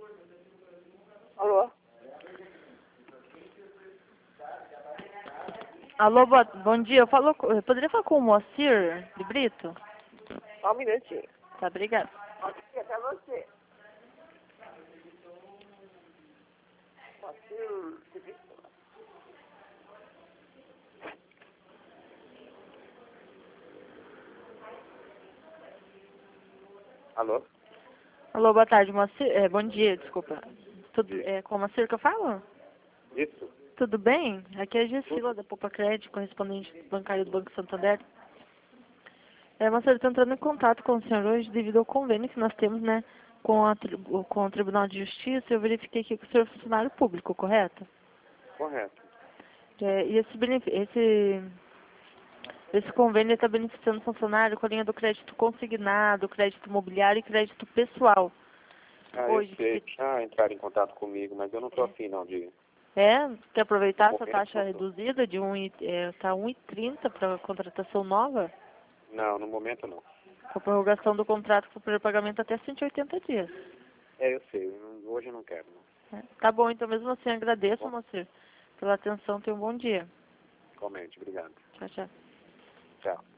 Alô? Alô, bom dia. Eu poderia falar com o Moacir de Brito? Só um minutinho. Tá, obrigada. Pode ser até você. Alô? Alô, boa tarde, Moacir. Bom dia, desculpa. Com o Moacir que eu falo? Isso? Tudo bem? Aqui é a Gessila da Poupa Crédito, correspondente bancário do Banco Santander. Moacir, estou entrando em contato com o senhor hoje devido ao convênio que nós temos, né, com o Tribunal de Justiça. Eu verifiquei aqui que o senhor é funcionário público, correto? Correto. E esse convênio está beneficiando o funcionário com a linha do crédito consignado, crédito imobiliário e crédito pessoal. Eu sei que já entraram em contato comigo, mas eu não estou afim não de... Quer aproveitar essa Correto, taxa não tô. reduzida de tá 1,30 para contratação nova? Não, no momento não. Com a prorrogação do contrato com o primeiro pagamento até 180 dias. Eu sei, hoje eu não quero. Não. Tá bom, então mesmo assim agradeço, Bom, Moacir, pela atenção. Tenha um bom dia. comente, obrigado. Tchau, tchau. Tchau.